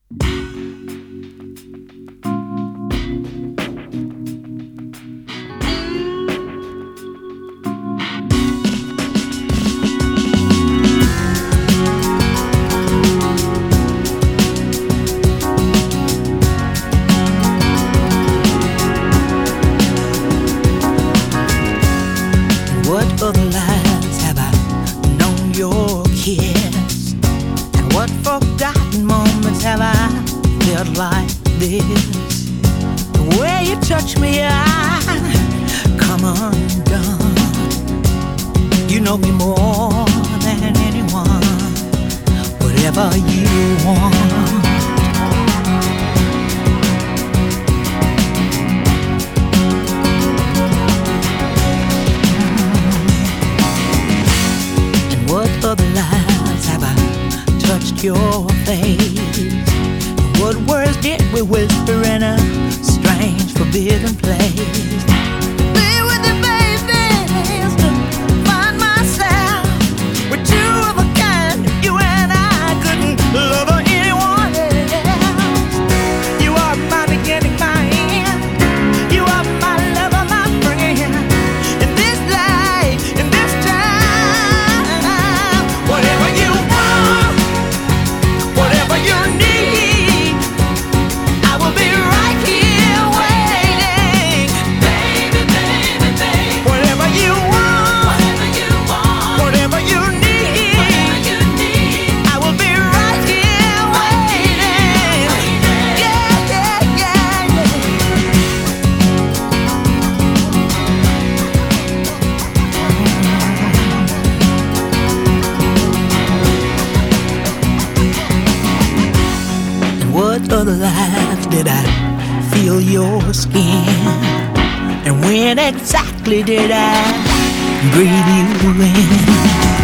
What other lives have I known your kiss? And what forgotten moments have I felt like this? The way you touch me, I come undone. You know me more than anyone. Whatever you want. Other lives have I touched your face? What words did we whisper in a strange forbidden place? Be with the babies to find myself with two of a kind. You and I couldn't love anyone else. You are my beginning, my end. You are my lover, my friend. In this life, in this time. Whatever you want, whatever you need, I will be right here waiting. Baby, baby, baby. Whatever you want, whatever you need, I will be right here waiting. Yeah, yeah, yeah, What other life did I feel your skin? And when exactly did I breathe you in?